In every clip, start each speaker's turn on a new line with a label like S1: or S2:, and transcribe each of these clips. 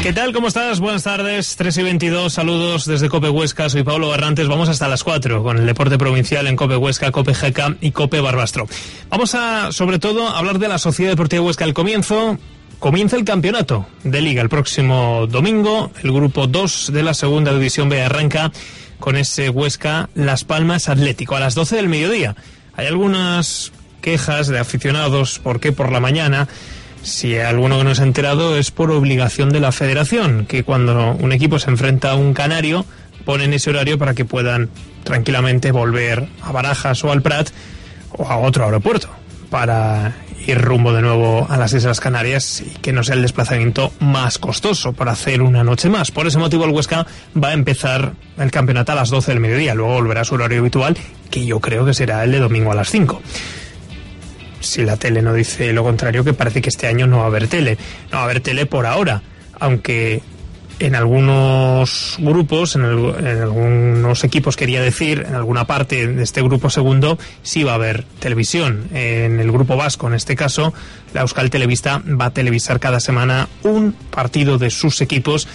S1: ¿Qué tal? ¿Cómo estás? Buenas tardes, 3:22, saludos desde COPE Huesca, soy Pablo Barrantes, vamos hasta las 4 con el deporte provincial en COPE Huesca, COPE GK y COPE Barbastro. Vamos a, sobre todo, hablar de la Sociedad Deportiva Huesca. Comienza el campeonato de Liga el próximo domingo, el grupo 2 de la segunda división B arranca con ese Huesca Las Palmas Atlético a las 12 del mediodía. Hay algunas quejas de aficionados, ¿por qué por la mañana? Si alguno que no se ha enterado, es por obligación de la federación, que cuando un equipo se enfrenta a un canario, ponen ese horario para que puedan tranquilamente volver a Barajas o al Prat o a otro aeropuerto para ir rumbo de nuevo a las Islas Canarias y que no sea el desplazamiento más costoso para hacer una noche más. Por ese motivo el Huesca va a empezar el campeonato a las 12 del mediodía, luego volverá a su horario habitual, que yo creo que será el de domingo a las 5. Si la tele no dice lo contrario, que parece que este año no va a haber tele. No va a haber tele por ahora, aunque en algunos grupos, en algunos equipos, quería decir, en alguna parte de este grupo segundo, sí va a haber televisión. En el grupo vasco, en este caso, la Euskal Telebista va a televisar cada semana un partido de sus equipos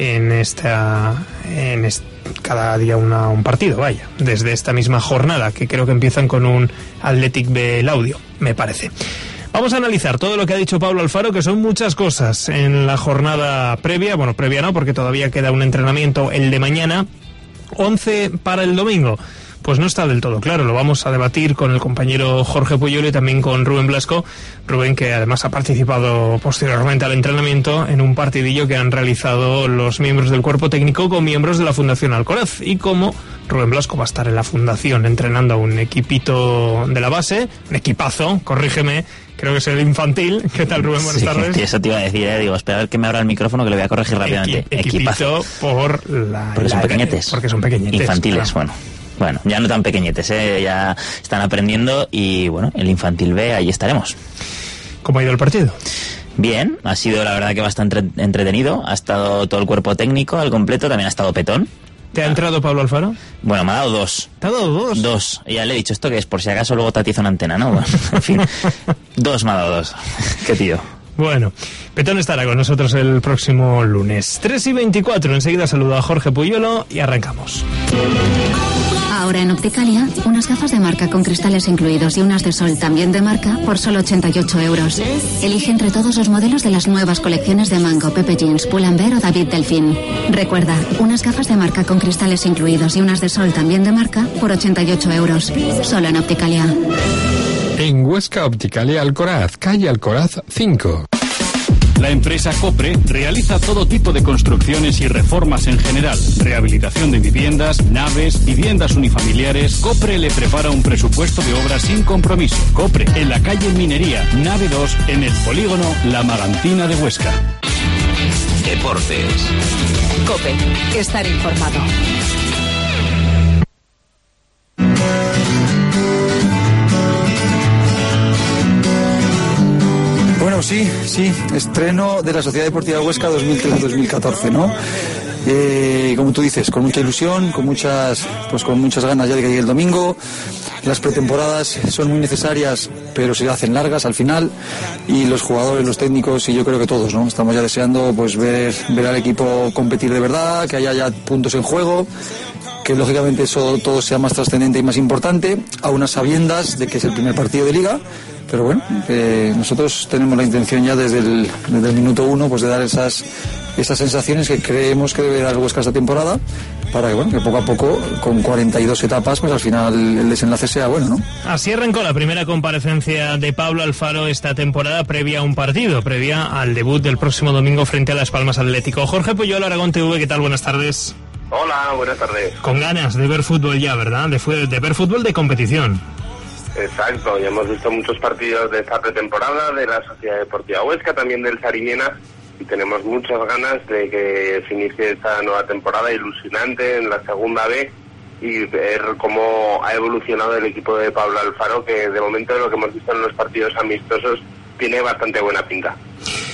S1: cada día un partido, vaya, desde esta misma jornada, que creo que empiezan con un Athletic B Laudio, me parece. Vamos a analizar todo lo que ha dicho Pablo Alfaro, que son muchas cosas en la jornada previa. Bueno, previa no, porque todavía queda un entrenamiento, el de mañana. 11 para el domingo. Pues no está del todo claro, lo vamos a debatir con el compañero Jorge Puyolo y también con Rubén Blasco. Rubén, que además ha participado posteriormente al entrenamiento en un partidillo que han realizado los miembros del cuerpo técnico con miembros de la Fundación Alcoraz. Y como Rubén Blasco va a estar en la Fundación entrenando a un equipito de la base, un equipazo, corrígeme, creo que es el infantil. ¿Qué tal, Rubén? Buenas tardes.
S2: Eso te iba a decir, digo, espera a ver que me abra el micrófono que le voy a corregir rápidamente.
S1: Equipito porque
S2: son pequeñetes.
S1: Porque son pequeñetes.
S2: Infantiles,
S1: claro.
S2: Bueno, ya no tan pequeñetes, ya están aprendiendo y bueno, el infantil B, ahí estaremos.
S1: ¿Cómo ha ido el partido?
S2: Bien, ha sido la verdad que bastante entretenido, ha estado todo el cuerpo técnico al completo, también ha estado Petón.
S1: ¿Te ha entrado Pablo Alfaro?
S2: Bueno, me ha dado 2.
S1: ¿Te ha dado 2?
S2: 2. Y ya le he dicho, ¿esto qué es? Por si acaso luego te atiza una antena, ¿no? Bueno, en fin, 2 me ha dado 2. Qué tío.
S1: Bueno, Petón estará con nosotros el próximo lunes. 3:24, enseguida saludo a Jorge Puyolo y arrancamos.
S3: Ahora en Opticalia, unas gafas de marca con cristales incluidos y unas de sol también de marca por solo 88 euros. Elige entre todos los modelos de las nuevas colecciones de Mango, Pepe Jeans, Pull&Bear o David Delfín. Recuerda, unas gafas de marca con cristales incluidos y unas de sol también de marca por 88 euros. Solo en Opticalia.
S4: En Huesca, Opticalia Alcoraz, calle Alcoraz 5.
S5: La empresa Copre realiza todo tipo de construcciones y reformas en general. Rehabilitación de viviendas, naves, viviendas unifamiliares. Copre le prepara un presupuesto de obras sin compromiso. Copre, en la calle Minería, nave 2, en el polígono La Magantina de Huesca.
S6: Deportes.
S7: Cope, estar informado.
S8: Bueno, sí, estreno de la Sociedad Deportiva Huesca 2013-2014, ¿no? Como tú dices, con mucha ilusión, con muchas ganas ya de que llegue el domingo. Las pretemporadas son muy necesarias, pero se hacen largas al final, y los jugadores, los técnicos y yo creo que todos, ¿no? Estamos ya deseando pues ver al equipo competir de verdad, que haya ya puntos en juego, que lógicamente eso todo sea más trascendente y más importante, a unas sabiendas de que es el primer partido de Liga. Pero bueno, nosotros tenemos la intención ya desde el minuto 1 pues de dar esas sensaciones que creemos que debe dar el Huesca esta temporada, para que poco a poco, con 42 etapas, pues al final el desenlace sea bueno, ¿no?
S1: Así arrancó la primera comparecencia de Pablo Alfaro esta temporada, previa a un partido, previa al debut del próximo domingo frente a Las Palmas Atlético. Jorge Puyolo, Aragón TV, ¿qué tal? Buenas tardes.
S9: Hola, buenas tardes.
S1: Con ganas de ver fútbol ya, ¿verdad? De ver fútbol de competición.
S9: Exacto, ya hemos visto muchos partidos de esta pretemporada, de la Sociedad Deportiva Huesca, también del Sariñena, y tenemos muchas ganas de que se inicie esta nueva temporada ilusionante en la segunda B y ver cómo ha evolucionado el equipo de Pablo Alfaro, que de momento lo que hemos visto en los partidos amistosos tiene bastante buena pinta.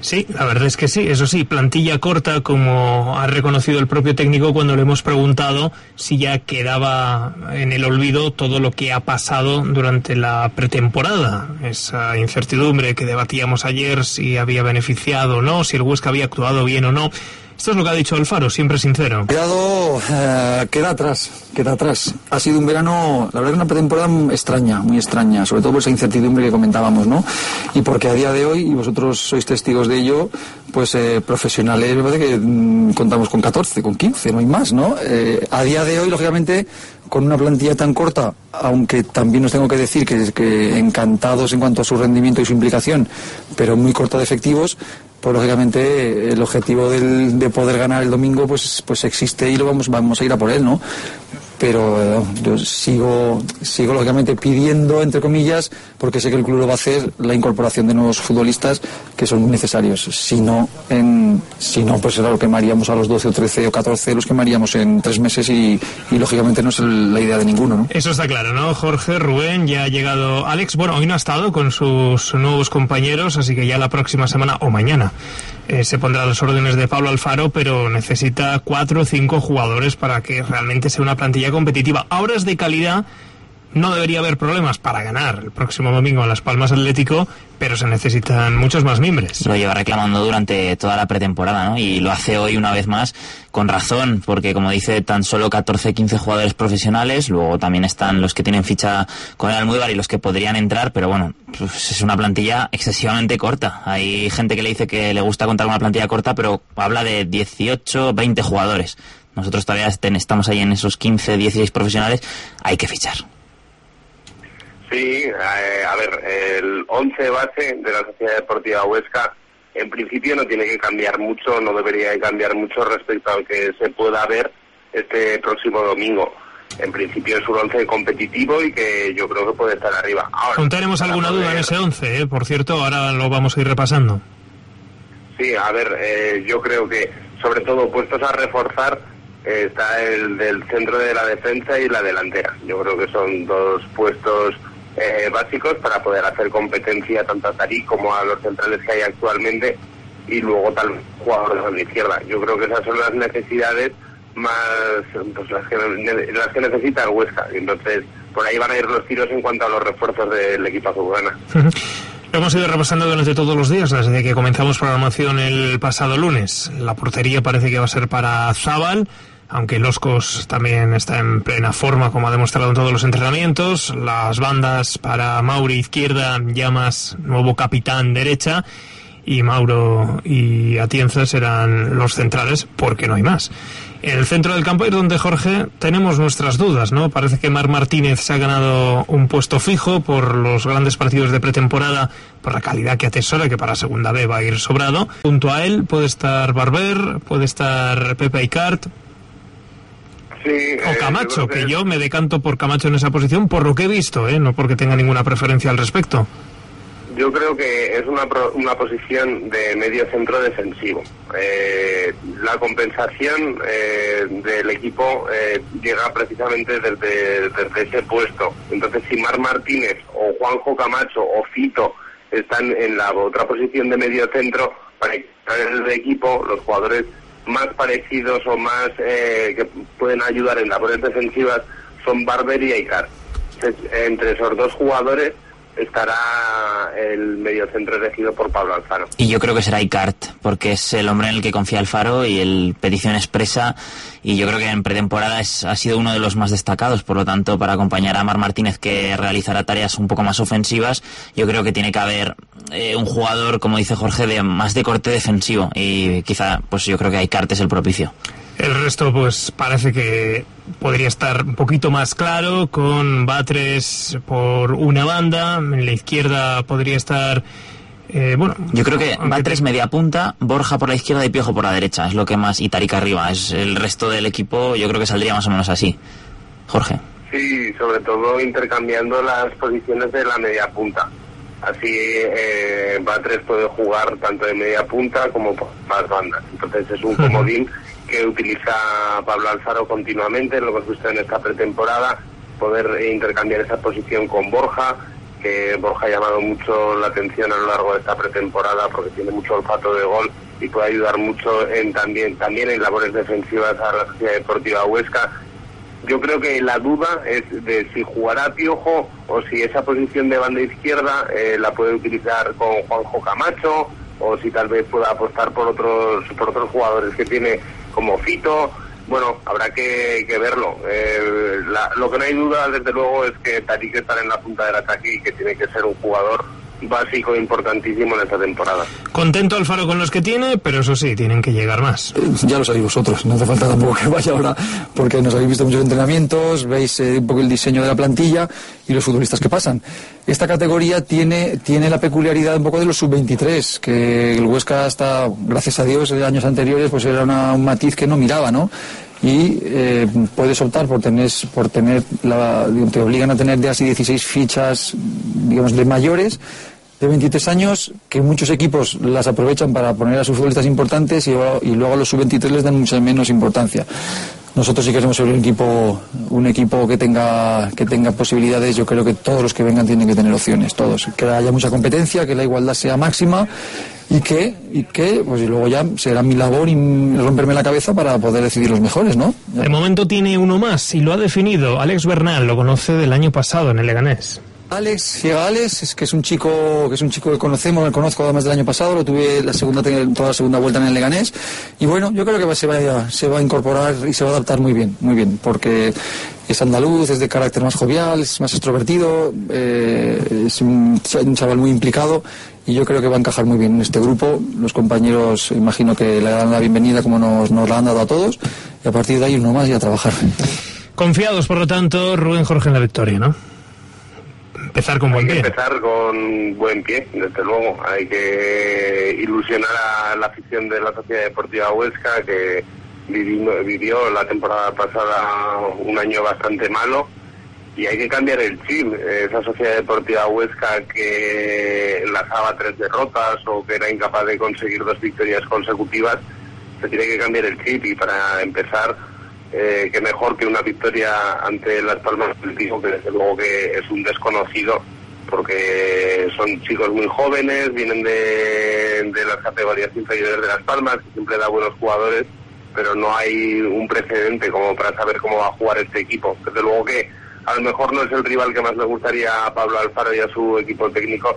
S1: Sí, la verdad es que sí, eso sí, plantilla corta, como ha reconocido el propio técnico cuando le hemos preguntado si ya quedaba en el olvido todo lo que ha pasado durante la pretemporada. Esa incertidumbre que debatíamos ayer, si había beneficiado o no, si el Huesca había actuado bien o no. Esto es lo que ha dicho Alfaro, siempre sincero.
S8: Cuidado, queda atrás. Ha sido un verano, la verdad que una pretemporada extraña, muy extraña, sobre todo por esa incertidumbre que comentábamos, ¿no? Y porque a día de hoy, y vosotros sois testigos de ello, pues profesionales, me parece que contamos con 14, con 15, no hay más, ¿no? A día de hoy, lógicamente, con una plantilla tan corta, aunque también os tengo que decir que encantados en cuanto a su rendimiento y su implicación, pero muy corta de efectivos, pues lógicamente el objetivo de poder ganar el domingo pues existe y lo vamos a ir a por él, ¿no? Pero yo sigo lógicamente pidiendo, entre comillas, porque sé que el club lo va a hacer, la incorporación de nuevos futbolistas que son muy necesarios. Si no, pues era lo quemaríamos a los 12 o 13 o 14, los quemaríamos en 3 meses y lógicamente no es la idea de ninguno, ¿no?
S1: Eso está claro, ¿no? Jorge, Rubén, ya ha llegado Alex. Bueno, hoy no ha estado con sus nuevos compañeros, así que ya la próxima semana o mañana se pondrá a las órdenes de Pablo Alfaro, pero necesita 4 o 5 jugadores para que realmente sea una plantilla competitiva. A horas de calidad no debería haber problemas para ganar el próximo domingo a Las Palmas Atlético, pero se necesitan muchos más mimbres.
S2: Lo lleva reclamando durante toda la pretemporada, ¿no? Y lo hace hoy una vez más con razón, porque como dice, tan solo 14-15 jugadores profesionales, luego también están los que tienen ficha con el Almodóvar y los que podrían entrar, pero bueno, pues es una plantilla excesivamente corta. Hay gente que le dice que le gusta contar una plantilla corta, pero habla de 18-20 jugadores. Nosotros todavía estamos ahí en esos 15-16 profesionales, hay que fichar.
S9: Sí, a ver, el 11 base de la Sociedad Deportiva Huesca en principio no tiene que cambiar mucho, no debería de cambiar mucho respecto al que se pueda ver este próximo domingo. En principio es un 11 competitivo y que yo creo que puede estar arriba. Ahora,
S1: ¿no tenemos alguna duda en ese 11? Por cierto, ahora lo vamos a ir repasando.
S9: Sí, a ver, yo creo que sobre todo puestos a reforzar está el del centro de la defensa y la delantera. Yo creo que son 2 puestos básicos para poder hacer competencia tanto a Tarik como a los centrales que hay actualmente, y luego tal vez jugadores a la izquierda. Yo creo que esas son las necesidades más, pues las que necesita el Huesca, y entonces por ahí van a ir los tiros en cuanto a los refuerzos del equipo azulgrana.
S1: Lo hemos ido repasando durante todos los días, desde que comenzamos programación el pasado lunes. La portería parece que va a ser para Zabal, aunque Loscos también está en plena forma, como ha demostrado en todos los entrenamientos. Las bandas para Mauri izquierda, Llamas, nuevo capitán derecha, y Mauro y Atienza serán los centrales, porque no hay más. En el centro del campo es donde, Jorge, tenemos nuestras dudas, ¿no? Parece que Marc Martínez se ha ganado un puesto fijo por los grandes partidos de pretemporada, por la calidad que atesora, que para segunda B va a ir sobrado. Junto a él puede estar Barber, puede estar Pepe Icart,
S9: sí,
S1: o Camacho, que yo me decanto por Camacho en esa posición por lo que he visto, no porque tenga ninguna preferencia al respecto.
S9: Yo creo que es una posición de medio centro defensivo. La compensación del equipo llega precisamente desde ese puesto. Entonces, si Marc Martínez o Juanjo Camacho o Fito están en la otra posición de medio centro, para el equipo, los jugadores más parecidos o más que pueden ayudar en labores defensivas son Barber y Icart. Entre esos 2 jugadores estará el mediocentro elegido por Pablo Alfaro.
S2: Y yo creo que será Icart, porque es el hombre en el que confía Alfaro y el petición expresa, y yo creo que en pretemporada ha sido uno de los más destacados. Por lo tanto, para acompañar a Marc Martínez, que realizará tareas un poco más ofensivas, yo creo que tiene que haber un jugador, como dice Jorge, más de corte defensivo, y quizá pues yo creo que Icart es el propicio.
S1: El resto pues parece que podría estar un poquito más claro, con Batres por una banda, en la izquierda podría estar
S2: yo creo que Batres media punta, Borja por la izquierda y Piojo por la derecha, es lo que más, y Tarik arriba. Es el resto del equipo, yo creo que saldría más o menos así. Jorge.
S9: Sí, sobre todo intercambiando las posiciones de la media punta. Así Batres puede jugar tanto de media punta como por más bandas. Entonces es un comodín que utiliza Pablo Alfaro continuamente, lo que hemos visto en esta pretemporada, poder intercambiar esa posición con Borja, que Borja ha llamado mucho la atención a lo largo de esta pretemporada porque tiene mucho olfato de gol y puede ayudar mucho también en labores defensivas a la Sociedad Deportiva Huesca. Yo creo que la duda es de si jugará Piojo o si esa posición de banda izquierda la puede utilizar con Juanjo Camacho, o si tal vez pueda apostar por otros jugadores que tiene como Fito. Bueno, habrá que verlo. Lo que no hay duda, desde luego, es que Tarik estará en la punta del ataque y que tiene que ser un jugador básico e importantísimo en esta temporada.
S1: Contento Alfaro con los que tiene, pero eso sí, tienen que llegar más.
S8: Ya lo sabéis vosotros, no hace falta tampoco que vaya ahora, porque nos habéis visto muchos entrenamientos, veis un poco el diseño de la plantilla y los futbolistas que pasan. Esta categoría tiene la peculiaridad un poco de los sub-23, que el Huesca hasta, gracias a Dios, de años anteriores, pues era un matiz que no miraba, ¿no? Y puedes optar por tener te obligan a tener de así 16 fichas, digamos, de mayores de 23 años, que muchos equipos las aprovechan para poner a sus futbolistas importantes y luego a los sub-23 les dan mucha menos importancia. Nosotros sí queremos ser un equipo que tenga posibilidades. Yo creo que todos los que vengan tienen que tener opciones, todos, que haya mucha competencia, que la igualdad sea máxima y que pues y luego ya será mi labor y romperme la cabeza para poder decidir los mejores, ¿no?
S1: De momento tiene uno más y lo ha definido Alex Bernal, lo conoce del año pasado en el Leganés.
S8: Alex, es que es un chico que conozco además del año pasado, lo tuve toda la segunda vuelta en el Leganés, y bueno, yo creo que se va a incorporar y se va a adaptar muy bien, porque es andaluz, es de carácter más jovial, es más extrovertido, es un chaval muy implicado, y yo creo que va a encajar muy bien en este grupo. Los compañeros imagino que le dan la bienvenida como nos la han dado a todos, y a partir de ahí uno más y a trabajar.
S1: Confiados, por lo tanto, Rubén Jorge en la victoria, ¿no? Empezar con buen pie.
S9: Empezar con buen pie, desde luego. Hay que ilusionar a la afición de la Sociedad Deportiva Huesca, que vivió la temporada pasada un año bastante malo, y hay que cambiar el chip. Esa Sociedad Deportiva Huesca que enlazaba 3 derrotas o que era incapaz de conseguir 2 victorias consecutivas, se tiene que cambiar el chip, y para empezar, que mejor que una victoria ante Las Palmas Atlético, que desde luego que es un desconocido, porque son chicos muy jóvenes, vienen de las categorías inferiores de Las Palmas, que siempre da buenos jugadores, pero no hay un precedente como para saber cómo va a jugar este equipo. Desde luego que a lo mejor no es el rival que más le gustaría a Pablo Alfaro y a su equipo técnico,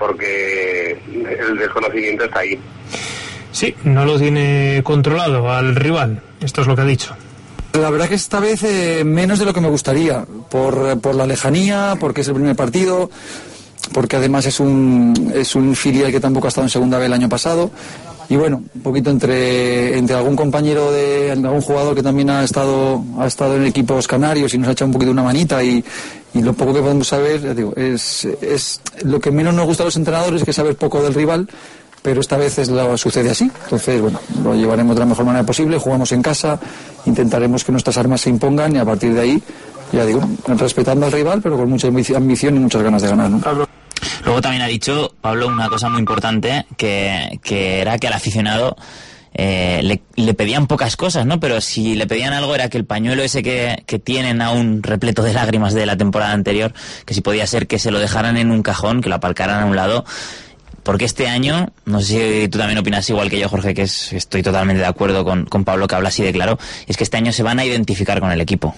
S9: porque el desconocimiento está ahí.
S1: Sí, no lo tiene controlado al rival, esto es lo que ha dicho.
S8: La verdad que esta vez menos de lo que me gustaría, por la lejanía, porque es el primer partido, porque además es un filial que tampoco ha estado en segunda B el año pasado, y bueno, un poquito entre algún compañero algún jugador que también ha estado en equipos canarios y nos ha echado un poquito una manita, y lo poco que podemos saber, ya digo, es lo que menos nos gusta a los entrenadores, que saber poco del rival. Pero esta vez sucede así. Entonces, bueno, lo llevaremos de la mejor manera posible, jugamos en casa, intentaremos que nuestras armas se impongan, y a partir de ahí, ya digo, respetando al rival, pero con mucha ambición y muchas ganas de ganar, ¿no?
S2: Luego también ha dicho Pablo una cosa muy importante, que era que al aficionado le pedían pocas cosas, ¿no? Pero si le pedían algo era que el pañuelo ese que tienen aún repleto de lágrimas de la temporada anterior, que si podía ser que se lo dejaran en un cajón, que lo aparcaran a un lado. Porque este año, no sé si tú también opinas igual que yo, Jorge, que estoy totalmente de acuerdo con Pablo, que habla así de claro, es que este año se van a identificar con el equipo.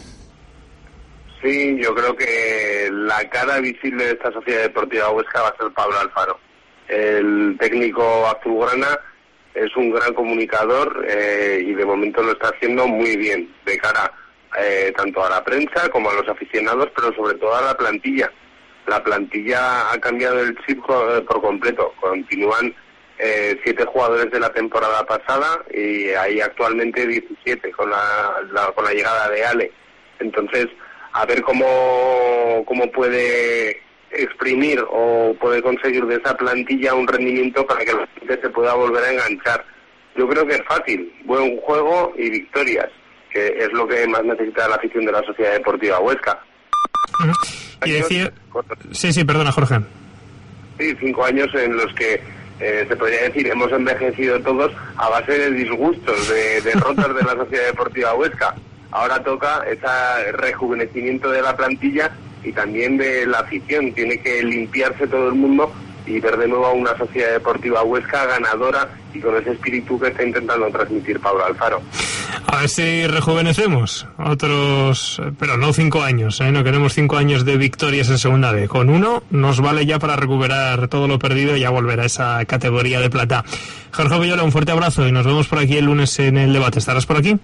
S9: Sí, yo creo que la cara visible de esta Sociedad Deportiva Huesca va a ser Pablo Alfaro. El técnico azulgrana es un gran comunicador, y de momento lo está haciendo muy bien, de cara tanto a la prensa como a los aficionados, pero sobre todo a la plantilla. La plantilla ha cambiado el chip por completo. Continúan 7 jugadores de la temporada pasada, y hay actualmente 17 con la llegada de Ale. Entonces, a ver cómo puede exprimir o puede conseguir de esa plantilla un rendimiento para que la gente se pueda volver a enganchar. Yo creo que es fácil, buen juego y victorias, que es lo que más necesita la afición de la Sociedad Deportiva Huesca.
S1: Y decía... Sí, perdona, Jorge.
S9: Sí, 5 años en los que se podría decir hemos envejecido todos a base de disgustos, de derrotas de la Sociedad Deportiva Huesca. Ahora toca ese rejuvenecimiento de la plantilla y también de la afición. Tiene que limpiarse todo el mundo y ver de nuevo a una Sociedad Deportiva Huesca ganadora y con ese espíritu que está intentando transmitir Pablo Alfaro.
S1: A ver si rejuvenecemos otros, pero no 5 años, no queremos 5 años de victorias en segunda B. Con 1 nos vale ya para recuperar todo lo perdido y ya volver a esa categoría de plata. Jorge Puyolo, un fuerte abrazo y nos vemos por aquí el lunes en el debate. ¿Estarás por aquí?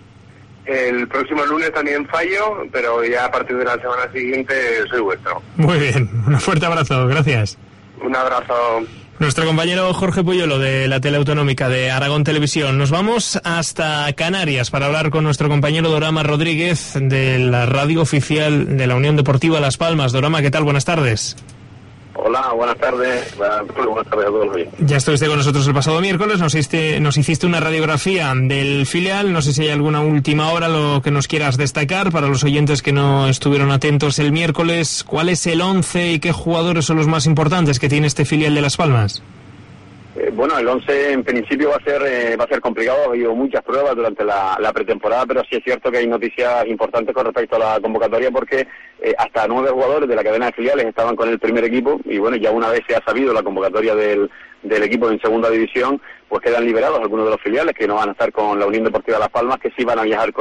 S9: El próximo lunes también fallo, pero ya a partir de la semana siguiente soy vuestro.
S1: Muy bien, un fuerte abrazo, gracias.
S9: Un abrazo.
S1: Nuestro compañero Jorge Puyolo de la Teleautonómica de Aragón Televisión. Nos vamos hasta Canarias para hablar con nuestro compañero Dorama Rodríguez de la radio oficial de la Unión Deportiva Las Palmas. Dorama, ¿qué tal? Buenas tardes.
S10: Hola, buenas tardes. Buenas tardes a todos.
S1: Ya estuviste con nosotros el pasado miércoles, nos hiciste una radiografía del filial. No sé si hay alguna última hora lo que nos quieras destacar para los oyentes que no estuvieron atentos el miércoles. ¿Cuál es el 11 y qué jugadores son los más importantes que tiene este filial de Las Palmas?
S10: Bueno, el 11 en principio va a ser complicado. Ha habido muchas pruebas durante la pretemporada, pero sí es cierto que hay noticias importantes con respecto a la convocatoria, porque hasta 9 jugadores de la cadena de filiales estaban con el primer equipo y bueno, ya una vez se ha sabido la convocatoria del equipo en segunda división, pues quedan liberados algunos de los filiales que no van a estar con la Unión Deportiva Las Palmas, que sí van a viajar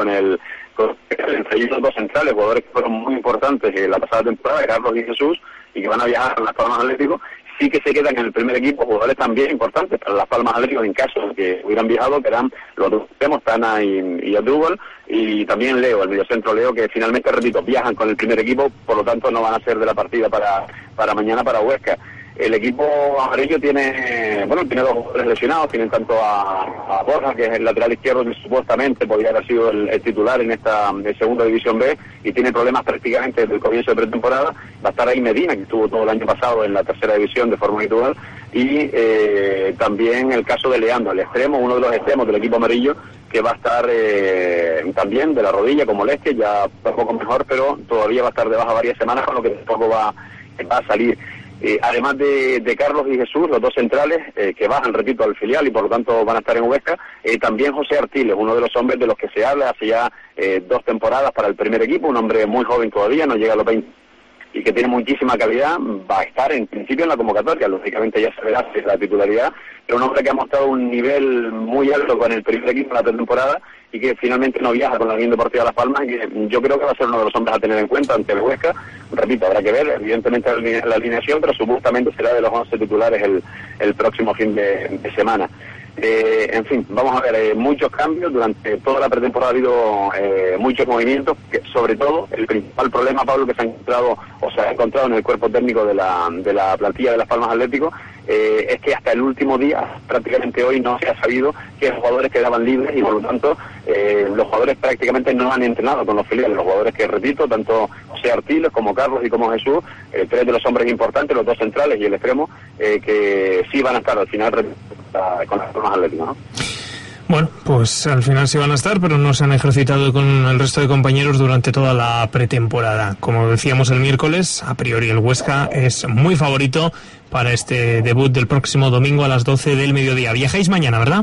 S10: entre ellos 2 centrales, jugadores que fueron muy importantes en la pasada temporada, Carlos y Jesús, y que van a viajar a Las Palmas Atlético. Sí que se quedan en el primer equipo jugadores también importantes para Las Palmas Atlético en caso de que hubieran viajado, que eran los dos, Tana y Adúbal, y también Leo, el mediocentro Leo, que finalmente, repito, viajan con el primer equipo, por lo tanto no van a ser de la partida para mañana para Huesca. El equipo amarillo tiene 2 jugadores lesionados, tienen tanto a Borja, que es el lateral izquierdo que supuestamente podría haber sido el titular en esta segunda división B, y tiene problemas prácticamente desde el comienzo de pretemporada. Va a estar ahí Medina, que estuvo todo el año pasado en la tercera división de forma habitual, y también el caso de Leandro, el extremo, uno de los extremos del equipo amarillo, que va a estar también de la rodilla con molestias, ya un poco mejor, pero todavía va a estar de baja varias semanas, con lo que tampoco va a salir. Además de Carlos y Jesús, los 2 centrales que bajan, repito, al filial y por lo tanto van a estar en Huesca, también José Artiles, uno de los hombres de los que se habla hace ya 2 temporadas para el primer equipo, un hombre muy joven todavía, no llega a los 20 y que tiene muchísima calidad, va a estar en principio en la convocatoria, lógicamente ya se verá si es la titularidad, pero un hombre que ha mostrado un nivel muy alto con el primer equipo en la pretemporada y que finalmente no viaja con la Unión Deportiva Las Palmas, y que yo creo que va a ser uno de los hombres a tener en cuenta ante el Huesca. Repito, habrá que ver evidentemente la alineación, pero supuestamente será de los 11 titulares el próximo fin de semana. En fin, vamos a ver muchos cambios. Durante toda la pretemporada ha habido muchos movimientos, que sobre todo el principal problema, Pablo, que se ha encontrado en el cuerpo técnico de la plantilla de Las Palmas Atlético, es que hasta el último día, prácticamente hoy, no se ha sabido qué jugadores quedaban libres y por lo tanto los jugadores prácticamente no han entrenado con los filiales. Los jugadores que, repito, tanto José Artiles como Carlos y como Jesús, 3 de los hombres importantes, los 2 centrales y el extremo, que sí van a estar al final con Las Palmas Atlético, ¿no?
S1: Bueno, pues al final sí van a estar, pero no se han ejercitado con el resto de compañeros durante toda la pretemporada. Como decíamos el miércoles, a priori el Huesca es muy favorito para este debut del próximo domingo a las 12 del mediodía. Viajáis mañana, ¿verdad?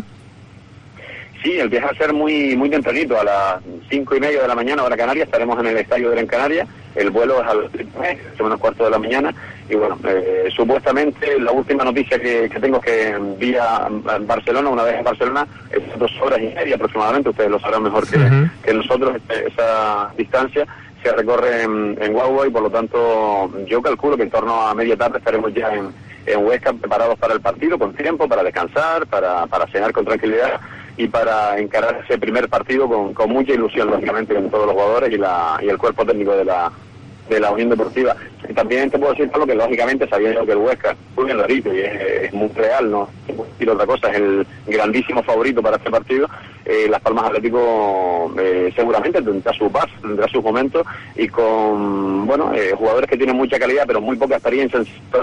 S10: Sí, el viaje va a ser muy tempranito, a las 5:30 de la mañana, hora Canaria, estaremos en el estadio de Gran Canaria. El vuelo es a las 7:15 de la mañana. Y bueno, supuestamente la última noticia que tengo es que vía Barcelona, una vez en Barcelona, es 2 horas y media aproximadamente, ustedes lo sabrán mejor que nosotros, esa distancia se recorre en Huawei, y por lo tanto yo calculo que en torno a media tarde estaremos ya en Huesca, preparados para el partido, con tiempo, para descansar, para cenar con tranquilidad y para encarar ese primer partido con mucha ilusión, lógicamente, con todos los jugadores y el cuerpo técnico de la Unión Deportiva. Y también te puedo decir, Pablo, que lógicamente, sabiendo que el Huesca, muy bien lo dicho, y es muy real, no y otra cosa, es el grandísimo favorito para este partido. Las Palmas Atlético seguramente tendrá su paso, tendrá sus momentos, y con jugadores que tienen mucha calidad pero muy poca experiencia.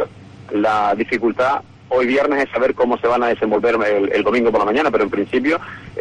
S10: La dificultad hoy viernes es saber cómo se van a desenvolver el domingo por la mañana, pero en principio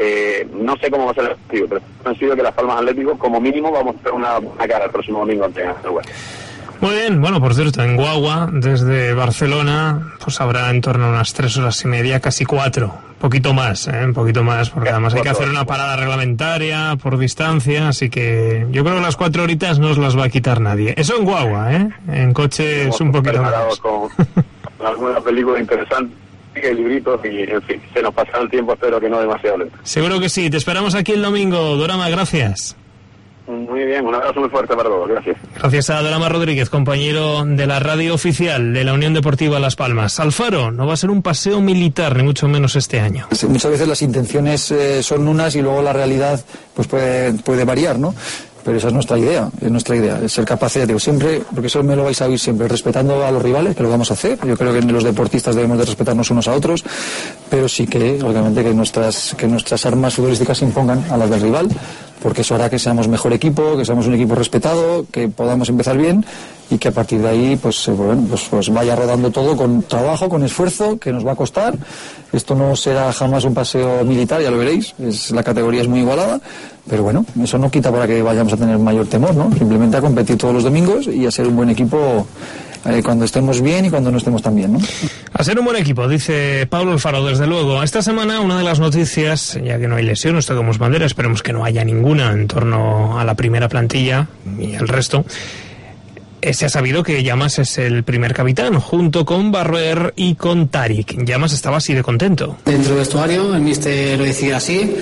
S10: no sé cómo va a ser el partido, pero han sido que Las Palmas Atlético como mínimo vamos a tener una cara el próximo domingo ante el Huesca.
S1: Muy bien, bueno, por cierto, en Guagua, desde Barcelona, pues habrá en torno a unas 3 horas y media, casi 4, un poquito más, porque además hay que hacer una parada reglamentaria por distancia, así que yo creo que las 4 horitas no os las va a quitar nadie. Eso en guagua, en coche es un poquito más.
S10: Con alguna película interesante, libritos y, en fin, se nos pasará el tiempo, espero que no demasiado lento.
S1: Seguro que sí, te esperamos aquí el domingo, Dorama, gracias.
S10: Muy bien, un abrazo muy fuerte para todos, gracias.
S1: Gracias a Dorama Rodríguez, compañero de la radio oficial de la Unión Deportiva Las Palmas. Alfaro, no va a ser un paseo militar, ni mucho menos este año.
S8: Muchas veces las intenciones son unas y luego la realidad pues puede variar, ¿no? Pero esa es nuestra idea, es ser capaces, digo, siempre, porque eso me lo vais a oír siempre, respetando a los rivales, que lo vamos a hacer. Yo creo que los deportistas debemos de respetarnos unos a otros, pero sí que, obviamente, que nuestras armas futbolísticas se impongan a las del rival, porque eso hará que seamos mejor equipo, que seamos un equipo respetado, que podamos empezar bien y que a partir de ahí pues vaya rodando todo con trabajo, con esfuerzo, que nos va a costar. Esto no será jamás un paseo militar, ya lo veréis, la categoría es muy igualada, pero bueno, eso no quita para que vayamos a tener mayor temor, ¿no? Simplemente a competir todos los domingos y a ser un buen equipo cuando estemos bien y cuando no estemos tan bien, ¿no?
S1: A ser un buen equipo, dice Pablo Alfaro, desde luego. Esta semana una de las noticias, ya que no hay lesiones, tocamos bandera, esperemos que no haya ninguna en torno a la primera plantilla y el resto. Se ha sabido que Llamas es el primer capitán, junto con Barroer y con Tarik. Llamas estaba así de contento.
S11: Dentro del vestuario, el míster lo decidió así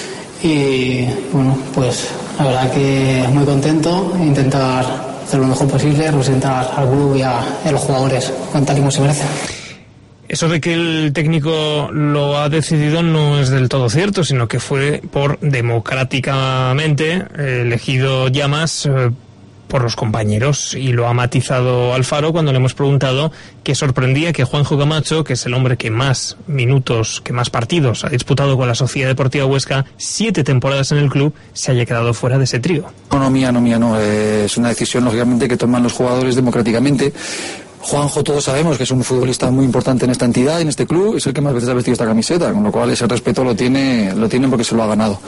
S11: y bueno, pues la verdad que muy contento, intentar hacer lo mejor posible, representar al club y a los jugadores con tal y como se merecen.
S1: Eso de que el técnico lo ha decidido no es del todo cierto, sino que fue por democráticamente elegido Llamas por los compañeros, y lo ha matizado Alfaro cuando le hemos preguntado que sorprendía que Juanjo Camacho, que es el hombre que más minutos, que más partidos ha disputado con la Sociedad Deportiva Huesca, 7 temporadas en el club, se haya quedado fuera de ese trío.
S8: No, mía no, es una decisión lógicamente que toman los jugadores democráticamente. Juanjo, todos sabemos que es un futbolista muy importante en esta entidad, en este club, es el que más veces ha vestido esta camiseta, con lo cual ese respeto lo tiene porque se lo ha ganado.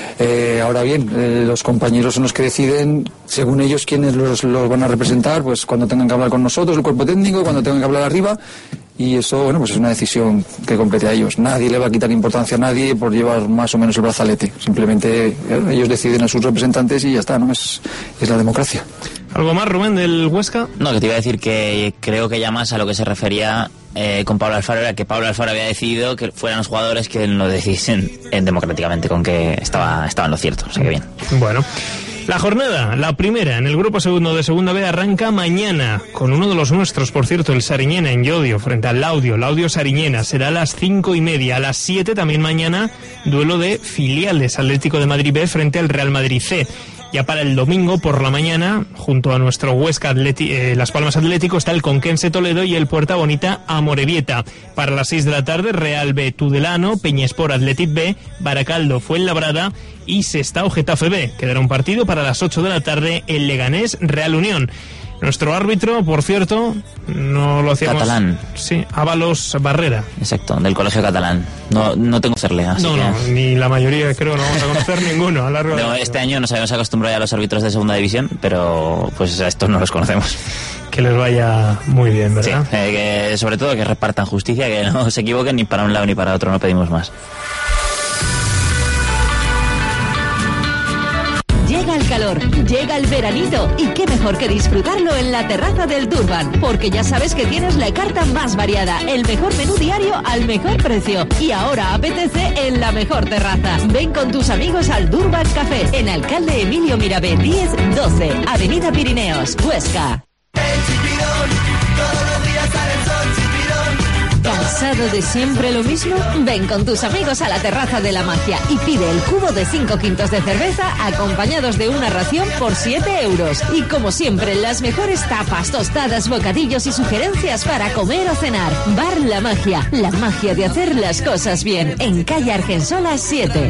S8: Ahora bien, los compañeros son los que deciden, según ellos, quiénes los van a representar, pues cuando tengan que hablar con nosotros, el cuerpo técnico, cuando tengan que hablar arriba, y eso, bueno, pues es una decisión que compete a ellos. Nadie le va a quitar importancia a nadie por llevar más o menos el brazalete. Simplemente ellos deciden a sus representantes y ya está, ¿no? Es la democracia.
S1: ¿Algo más, Rubén, del Huesca?
S2: No, que te iba a decir que creo que ya más a lo que se refería con Pablo Alfaro era que Pablo Alfaro había decidido que fueran los jugadores que lo decisiesen democráticamente, con que estaba en lo cierto, o sea que bien.
S1: Bueno, la jornada, la primera en el grupo segundo de Segunda B, arranca mañana con uno de los nuestros, por cierto, el Sariñena en Llodio, frente al Laudio Sariñena. Será a las 5:30. A las 7 también mañana, duelo de filiales, Atlético de Madrid B frente al Real Madrid C. Ya para el domingo por la mañana, junto a nuestro Huesca Las Palmas Atlético, está el Conquense Toledo y el Puerta Bonita Amorebieta. Para las 6 de la tarde, Real B Tudelano, Peñaspor Athletic B, Baracaldo Fuenlabrada y Sestao Getafe B. Quedará un partido para las 8 de la tarde, el Leganés Real Unión. Nuestro árbitro, por cierto, no lo hacíamos...
S2: Catalán.
S1: Sí, Ábalos Barrera.
S2: Exacto, del Colegio Catalán. No tengo que serle, así
S1: no, ni la mayoría, creo, no vamos a conocer ninguno a lo largo de...
S2: Este año nos habíamos acostumbrado ya a los árbitros de segunda división, pero pues a estos no los conocemos.
S1: Que les vaya muy bien, ¿verdad?
S2: Sí, que sobre todo que repartan justicia, que no se equivoquen ni para un lado ni para otro, no pedimos más.
S7: Llega el calor, llega el veranito y qué mejor que disfrutarlo en la terraza del Durban, porque ya sabes que tienes la carta más variada, el mejor menú diario al mejor precio y ahora apetece en la mejor terraza. Ven con tus amigos al Durban Café en Alcalde Emilio Mirabé 10-12, Avenida Pirineos, Huesca. ¿Cansado de siempre lo mismo? Ven con tus amigos a la terraza de la magia y pide el cubo de 5 quintos de cerveza acompañados de una ración por 7 euros. Y como siempre, las mejores tapas, tostadas, bocadillos y sugerencias para comer o cenar. Bar La Magia, la magia de hacer las cosas bien. En calle Argensola 7.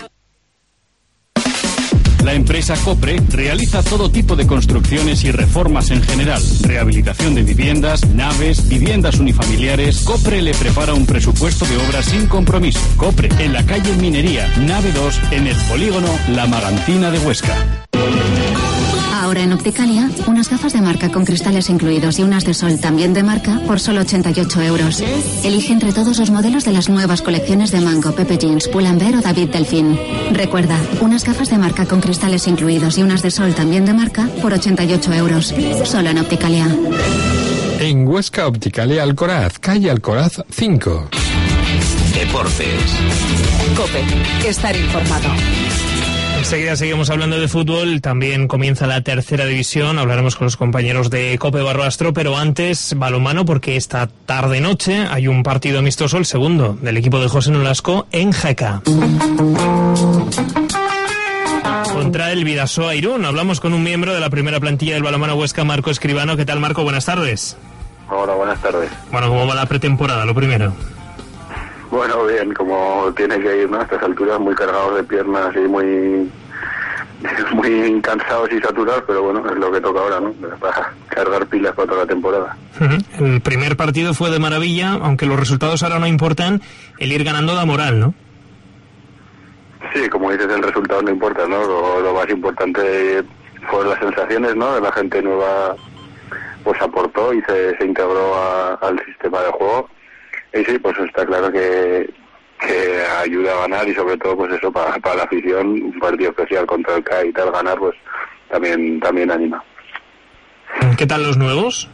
S5: La empresa Copre realiza todo tipo de construcciones y reformas en general. Rehabilitación de viviendas, naves, viviendas unifamiliares. Copre le prepara un presupuesto de obras sin compromiso. Copre, en la calle Minería, nave 2, en el polígono La Magantina de Huesca.
S3: Ahora en Opticalia, unas gafas de marca con cristales incluidos y unas de sol también de marca por solo 88 euros. Elige entre todos los modelos de las nuevas colecciones de Mango, Pepe Jeans, Pull&Bear o David Delfín. Recuerda, unas gafas de marca con cristales incluidos y unas de sol también de marca por 88 euros. Solo en Opticalia.
S4: En Huesca Opticalia Alcoraz, calle Alcoraz 5.
S6: Deportes.
S7: COPE. Estar informado.
S1: Enseguida seguimos hablando de fútbol, también comienza la tercera división, hablaremos con los compañeros de COPE Barbastro, pero antes balonmano porque esta tarde-noche hay un partido amistoso, el segundo, del equipo de José Nolasco en Jaca. Contra el Bidasoa Irún, hablamos con un miembro de la primera plantilla del balonmano Huesca, Marco Escribano. ¿Qué tal, Marco? Buenas tardes.
S12: Hola, buenas tardes.
S1: Bueno, ¿cómo va la pretemporada, lo primero?
S12: Bueno, bien, como tiene que ir, ¿no? A estas alturas muy cargados de piernas y muy cansados y saturados, pero bueno, es lo que toca ahora, ¿no? Para cargar pilas para toda la temporada.
S1: El primer partido fue de maravilla, aunque los resultados ahora no importan, el ir ganando da moral, ¿no?
S12: Sí, como dices, el resultado no importa, ¿no? Lo más importante fueron las sensaciones, ¿no? De la gente nueva, pues aportó y se integró al sistema de juego. Y sí, pues está claro que ayuda a ganar y sobre todo pues eso para la afición, un partido especial contra el CAI y tal, ganar pues también anima.
S1: ¿Qué tal los nuevos?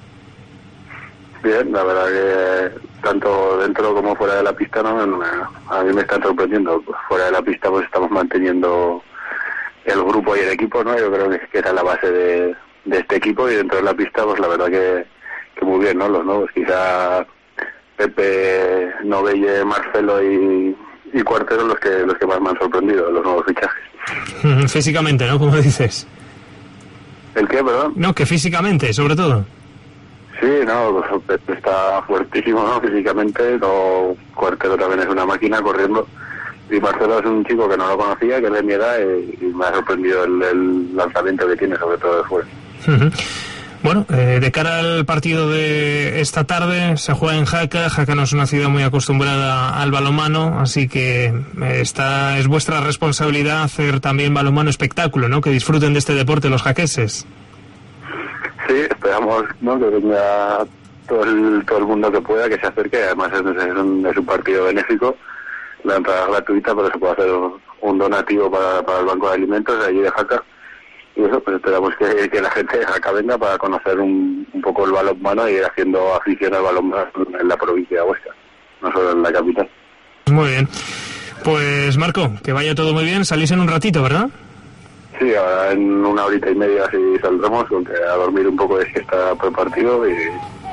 S12: Bien, la verdad que tanto dentro como fuera de la pista, ¿no? A mí me están sorprendiendo. Fuera de la pista pues estamos manteniendo el grupo y el equipo, ¿no? Yo creo que esa es la base de este equipo, y dentro de la pista pues la verdad que muy bien, ¿no? Los nuevos, quizá Pepe, Novelle, Marcelo y Cuartero los que más me han sorprendido, los nuevos fichajes.
S1: Físicamente, ¿no? Como dices.
S12: ¿El qué, perdón?
S1: No, que físicamente, sobre todo.
S12: Sí, no, Pepe está fuertísimo, ¿no? Físicamente, Cuartero también es una máquina corriendo, y Marcelo es un chico que no lo conocía, que es de mi edad, y me ha sorprendido el lanzamiento que tiene, sobre todo de fuera.
S1: Bueno, de cara al partido de esta tarde, se juega en Jaca. Jaca no es una ciudad muy acostumbrada al balonmano, así que es vuestra responsabilidad hacer también balonmano espectáculo, ¿no? Que disfruten de este deporte los jaqueses.
S12: Sí, esperamos, ¿no? Que venga todo el mundo que pueda, que se acerque. Además es un partido benéfico, la entrada es gratuita, pero se puede hacer un donativo para el Banco de Alimentos de allí de Jaca. Y eso, pues esperamos que la gente de Jaca venga para conocer un poco el balonmano y ir haciendo afición al balonmano en la provincia de Huesca, no solo en la capital.
S1: Muy bien. Pues Marco, que vaya todo muy bien. Salís en un ratito, ¿verdad?
S12: Sí, ahora en una horita y media así saldremos, aunque a dormir un poco de siesta por partido y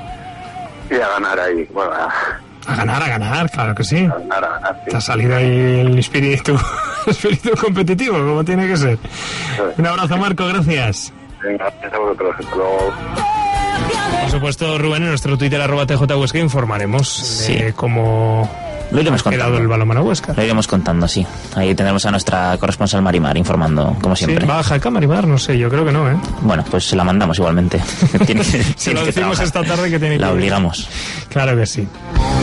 S12: a ganar ahí. Bueno,
S1: a ganar, claro que sí.
S12: A ganar, sí.
S1: Te ha salido ahí el espíritu competitivo, como tiene que ser. Sí. Un abrazo, Marco, gracias.
S12: Venga, gracias a vosotros, hasta luego.
S1: Por supuesto, Rubén, en nuestro Twitter @TJHuesca informaremos de cómo
S2: lo iremos
S1: ha quedado el balonmano Huesca.
S2: Lo iremos contando, sí. Ahí tendremos a nuestra corresponsal Marimar informando, como siempre.
S1: Sí, ¿va a Jaca Marimar? No sé, yo creo que no, ¿eh?
S2: Bueno, pues se la mandamos igualmente.
S1: Se lo decimos esta tarde que tiene que
S2: la obligamos.
S1: Claro que sí.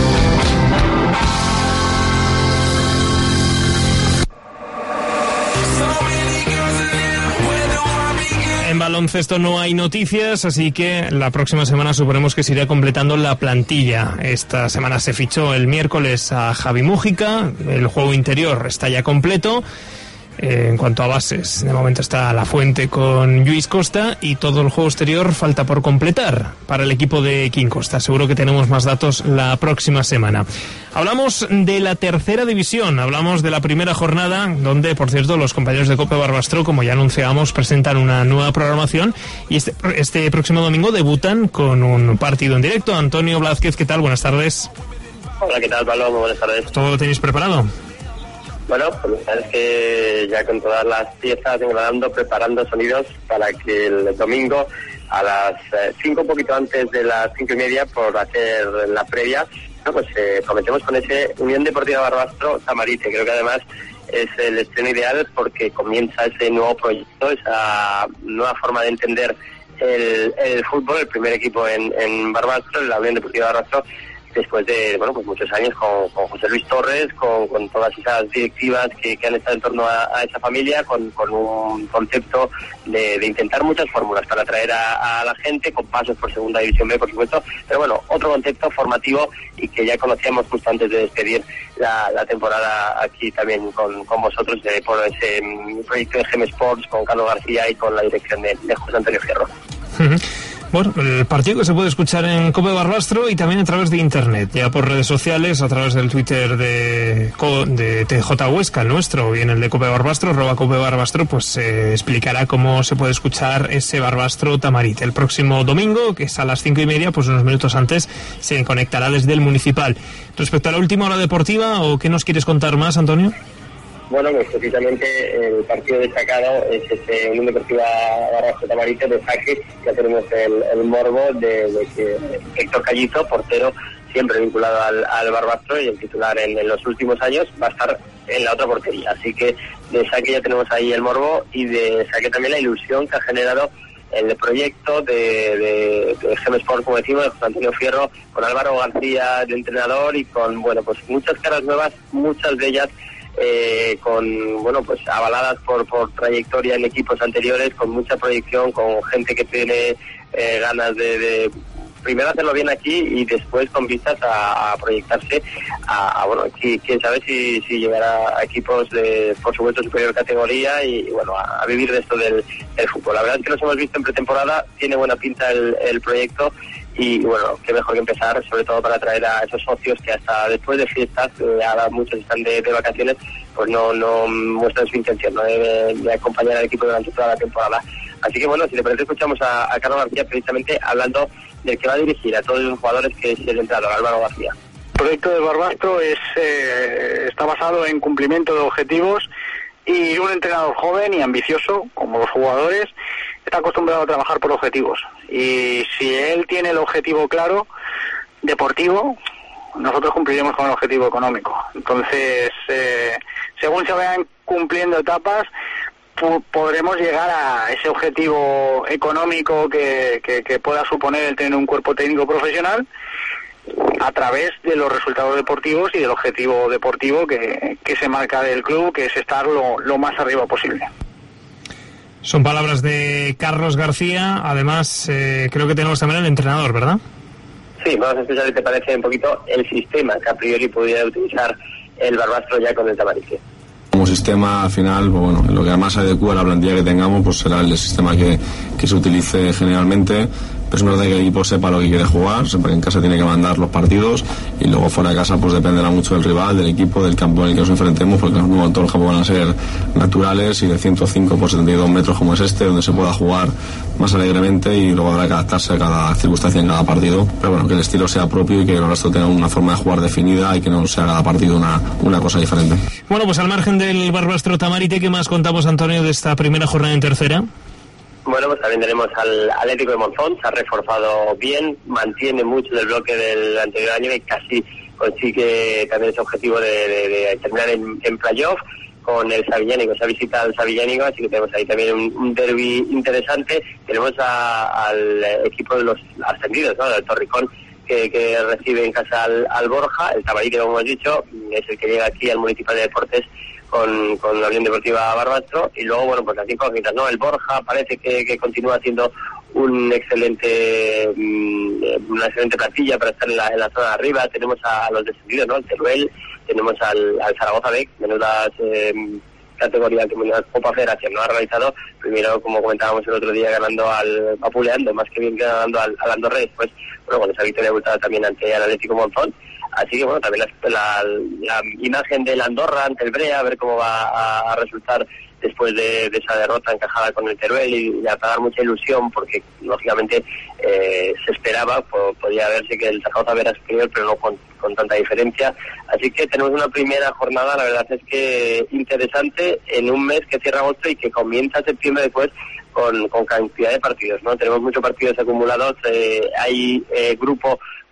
S1: En baloncesto no hay noticias, así que la próxima semana suponemos que se irá completando la plantilla. Esta semana se fichó el miércoles a Javi Mújica, el juego interior está ya completo. En cuanto a bases, de momento está La Fuente con Lluís Costa, y todo el juego exterior falta por completar para el equipo de Quim Costa. Seguro que tenemos más datos la próxima semana. Hablamos de la tercera división, hablamos de la primera jornada, donde, por cierto, los compañeros de COPE Barbastro, como ya anunciábamos, presentan una nueva programación, y este próximo domingo debutan con un partido en directo. Antonio Blázquez, ¿qué tal? Buenas tardes.
S13: Hola, ¿qué tal, Pablo? Muy buenas tardes.
S1: ¿Todo lo tenéis preparado?
S13: Bueno, pues sabes que ya con todas las piezas engranando, preparando sonidos para que el domingo a las 5, un poquito antes de las 5:30, por hacer la previa, pues cometemos con ese Unión Deportiva Barbastro Tamarice. Creo que además es el estreno ideal porque comienza ese nuevo proyecto, esa nueva forma de entender el fútbol. El primer equipo en Barbastro, la Unión Deportiva Barbastro, después de pues muchos años con José Luis Torres, con todas esas directivas que han estado en torno a esa familia, con un concepto de intentar muchas fórmulas para atraer a la gente, con pasos por Segunda División B, por supuesto, pero bueno, otro concepto formativo y que ya conocíamos justo antes de despedir la temporada aquí también con vosotros, por ese proyecto de GM Sports, con Carlos García y con la dirección de José Antonio Fierro.
S1: Bueno, el partido que se puede escuchar en COPE Barbastro y también a través de internet, ya por redes sociales, a través del Twitter de TJ Huesca, el nuestro, y en el de COPE Barbastro, @COPE Barbastro, pues se explicará cómo se puede escuchar ese Barbastro Tamarit. El próximo domingo, que es a las 5:30, pues unos minutos antes, se conectará desde el Municipal. Respecto a la última hora deportiva, ¿o qué nos quieres contar más, Antonio?
S13: Bueno, pues precisamente el partido destacado es Unión Deportiva Barbastro Tamarite de saque. Ya tenemos el morbo de que Héctor Callizo, portero siempre vinculado al Barbastro y el titular en los últimos años, va a estar en la otra portería. Así que de saque ya tenemos ahí el morbo y de saque también la ilusión que ha generado el proyecto de GM Sport, como decimos, de José Antonio Fierro, con Álvaro García de entrenador y con pues muchas caras nuevas, muchas de ellas pues avaladas por trayectoria en equipos anteriores, con mucha proyección, con gente que tiene ganas de primero hacerlo bien aquí y después con vistas a proyectarse quién sabe si llegará a equipos de, por supuesto, superior categoría y a vivir de esto del fútbol. La verdad es que nos hemos visto en pretemporada, tiene buena pinta el proyecto. Y qué mejor que empezar, sobre todo para atraer a esos socios que hasta después de fiestas, ahora muchos están de vacaciones, pues no muestran su intención, ¿no? de acompañar al equipo durante toda la temporada. Así que si le parece, escuchamos a Carlos García precisamente hablando del que va a dirigir a todos los jugadores, que es el entrenador, Álvaro García.
S14: El proyecto del Barbastro está basado en cumplimiento de objetivos y un entrenador joven y ambicioso, como los jugadores, está acostumbrado a trabajar por objetivos. Y si él tiene el objetivo claro, deportivo, nosotros cumpliremos con el objetivo económico. Entonces, según se vayan cumpliendo etapas, podremos llegar a ese objetivo económico que pueda suponer el tener un cuerpo técnico profesional a través de los resultados deportivos y del objetivo deportivo que se marca del club, que es estar lo más arriba posible.
S1: Son palabras de Carlos García. Además, creo que tenemos también el entrenador, ¿verdad?
S13: Sí, vamos a escuchar, si te parece, un poquito el sistema que a priori pudiera utilizar el Barbastro ya con el Tamarique.
S15: Como sistema, al final, lo que más adecua a la plantilla que tengamos, pues será el sistema que se utilice generalmente. Pero es verdad que el equipo sepa lo que quiere jugar, sepa que en casa tiene que mandar los partidos y luego fuera de casa pues dependerá mucho del rival, del equipo, del campo en el que nos enfrentemos, porque no todos los campos van a ser naturales y de 105 por 72 metros como es donde se pueda jugar más alegremente y luego habrá que adaptarse a cada circunstancia en cada partido. Pero que el estilo sea propio y que el resto tenga una forma de jugar definida y que no sea cada partido una cosa diferente.
S1: Bueno, pues al margen del Barbastro Tamarite, ¿qué más contamos, Antonio, de esta primera jornada en tercera?
S13: Bueno, pues también tenemos al Atlético de Monzón, se ha reforzado bien, mantiene mucho del bloque del anterior año y casi consigue también ese objetivo de terminar en playoff con el Sabillánigo, esa visita al Sabillánigo, así que tenemos ahí también un derbi interesante. Tenemos al equipo de los ascendidos, ¿no? Del Torricón, que recibe en casa al Borja. El Tamarite, como hemos dicho, es el que llega aquí al Municipal de Deportes con la Unión Deportiva Barbastro, y luego pues las incógnitas, ¿no? El Borja parece que continúa siendo una excelente plantilla para estar en la zona de arriba. Tenemos a los descendidos, ¿no? El Teruel, tenemos al Zaragoza B, menudas categoría que la Copa Federación no ha realizado, primero, como comentábamos el otro día, vapuleando, más que bien ganando al Andorra, después, con esa victoria abultada también ante el Atlético Monzón. Así que también la imagen del Andorra ante el Brea, a ver cómo va a resultar después de esa derrota encajada con el Teruel, y a dar mucha ilusión, porque lógicamente se esperaba, podía verse que el Zaragoza era superior, pero no con tanta diferencia. Así que tenemos una primera jornada, la verdad es que interesante, en un mes que cierra agosto y que comienza septiembre después con cantidad de partidos, ¿no? Tenemos muchos partidos acumulados, hay grupo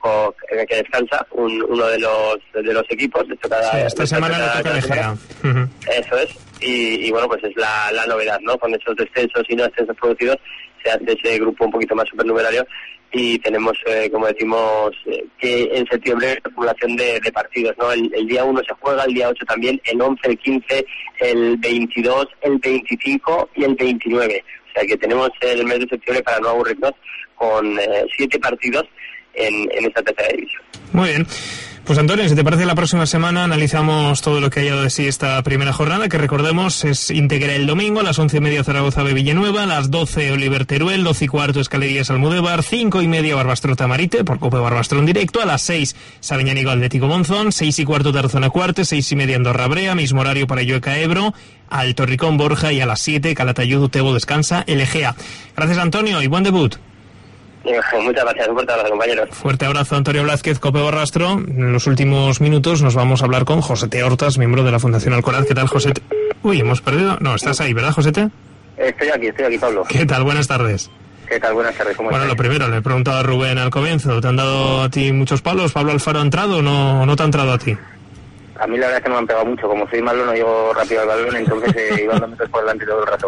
S13: en que descansa uno de los equipos.
S1: Esta semana le toca Egea.
S13: Eso es. Y bueno, pues es la novedad, ¿no? Con esos descensos y no ascensos producidos se hace ese grupo un poquito más supernumerario y tenemos, como decimos, que en septiembre acumulación de partidos, ¿no? El día 1 se juega, el día 8 también, el 11, el 15, el 22, el 25 y el 29. O sea que tenemos el mes de septiembre para no aburrirnos con 7 partidos en esta tercera división.
S1: Muy bien. Pues Antonio, si te parece, la próxima semana analizamos todo lo que haya de sí esta primera jornada, que recordemos es íntegra el domingo, a las 11:30 Zaragoza B Villanueva, a las 12 Oliver Teruel, 12:15 Escalerías Almudévar, 5:30 Barbastro Tamarite, por Copa Barbastro en directo, a las 6 Sabiñánigo Atlético Monzón, 6:15 Tarazona Cuartes, 6:30 Andorra Brea, mismo horario para Llueca Ebro, Alto Ricón Borja y a las 7 Calatayud Utebo Descansa el Egea. Gracias Antonio y buen debut.
S13: Muchas gracias, un fuerte abrazo, compañeros.
S1: Fuerte abrazo, Antonio Blázquez, Cope Barbastro. En los últimos minutos nos vamos a hablar con Josete Hortas, miembro de la Fundación Alcoraz. ¿Qué tal, Josete? Uy, hemos perdido. No, estás ahí, ¿verdad, Josete?
S10: Estoy aquí, Pablo.
S1: ¿Qué tal? Buenas tardes.
S10: ¿Qué tal? Buenas tardes, ¿cómo estás?
S1: Lo primero, le he preguntado a Rubén al comienzo. ¿Te han dado a ti muchos palos? ¿Pablo Alfaro ha entrado o no te ha entrado a ti?
S10: A mí la verdad es que no me han pegado mucho. Como soy malo, no llego rápido al balón, entonces iba dando metros por delante todo el rato.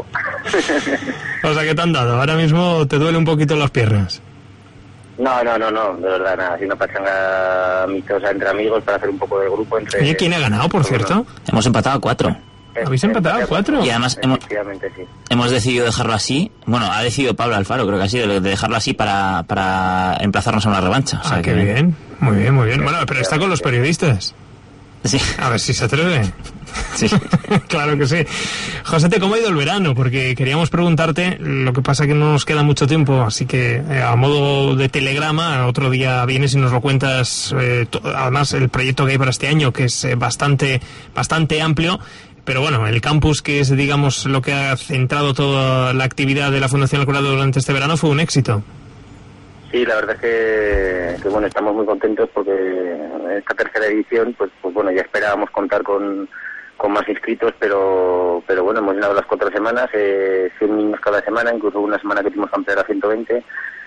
S1: O sea, ¿qué te han dado? Ahora mismo te duele un poquito las piernas.
S10: No, de verdad, nada, así una pachanga amistosa entre amigos para hacer un poco de grupo entre...
S1: Oye, ¿quién ha ganado, por cierto?
S2: Hemos empatado 4.
S1: ¿Habéis empatado 4?
S2: Y además hemos decidido dejarlo así. Bueno, ha decidido Pablo Alfaro, creo que ha sido de dejarlo así para emplazarnos a una revancha. O sea,
S1: qué bien. Muy bien. Bueno, pero está con los periodistas.
S2: Sí.
S1: A ver si se atreve.
S2: Sí.
S1: Claro que sí. Josete, ¿cómo ha ido el verano? Porque queríamos preguntarte, lo que pasa que no nos queda mucho tiempo, así que a modo de telegrama, otro día vienes y nos lo cuentas, además el proyecto que hay para este año, que es bastante amplio, pero bueno, el campus, que es, digamos, lo que ha centrado toda la actividad de la Fundación Alcoraz durante este verano, fue un éxito.
S10: Sí, la verdad es que bueno, estamos muy contentos porque en esta tercera edición, pues bueno, ya esperábamos contar con más inscritos, pero bueno, hemos llenado las 4 semanas, 100 niños cada semana, incluso una semana que tuvimos que ampliar a 120,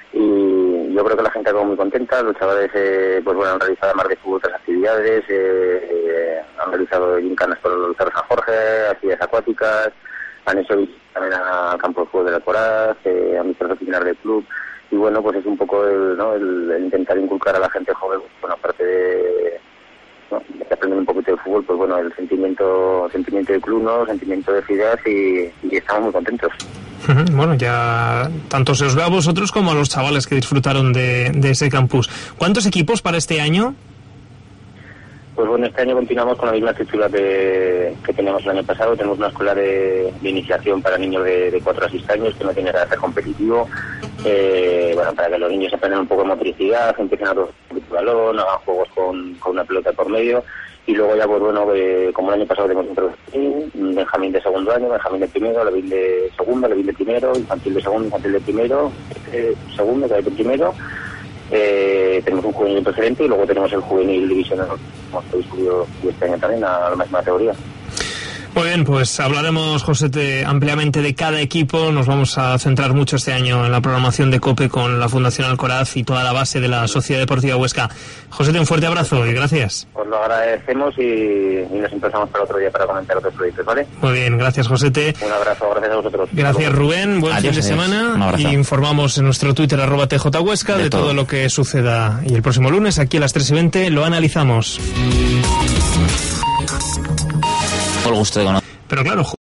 S10: y yo creo que la gente ha quedado muy contenta. Los chavales pues bueno, han realizado además de fútbol otras actividades, han realizado gincanas por el Cerro San Jorge, actividades acuáticas, han hecho también al campo de fútbol de la Alcoraz, han visto las oficinas del club. Y bueno, pues es un poco el intentar inculcar a la gente joven, bueno, aparte de aprender un poquito de fútbol, pues bueno, el sentimiento de club, ¿no? Sentimiento de ciudad, y estamos muy contentos.
S1: Bueno, ya tanto se os ve a vosotros como a los chavales que disfrutaron de ese campus. ¿Cuántos equipos para este año?
S10: Pues bueno, este año continuamos con la misma estructura que teníamos el año pasado. Tenemos una escuela de iniciación para niños de 4 a 6 años que no tiene carácter competitivo, bueno, para que los niños aprendan un poco de motricidad, empiecen a tocar el balón, hagan juegos con una pelota por medio, y luego ya, pues bueno, como el año pasado tenemos un Benjamín de segundo año, Benjamín de primero, Levín de segundo, Levín de primero, infantil de segundo, infantil de primero, segundo, cadete de primero. Tenemos un juvenil preferente y luego tenemos el juvenil divisional, hemos subido este año también a la misma categoría.
S1: Muy bien, pues hablaremos, Josete, ampliamente de cada equipo. Nos vamos a centrar mucho este año en la programación de COPE con la Fundación Alcoraz y toda la base de la Sociedad Deportiva Huesca. Josete, un fuerte abrazo y gracias.
S10: Pues lo agradecemos y nos empezamos para otro día para comentar otros proyectos, ¿vale?
S1: Muy bien, gracias, Josete.
S10: Un abrazo, gracias a vosotros.
S1: Gracias, Rubén. Buen fin de semana. Y informamos en nuestro Twitter @TJHuesca de todo lo que suceda. Y el próximo lunes, aquí a las 3:20, lo analizamos.
S2: Por gusto de conocer.
S1: Pero claro,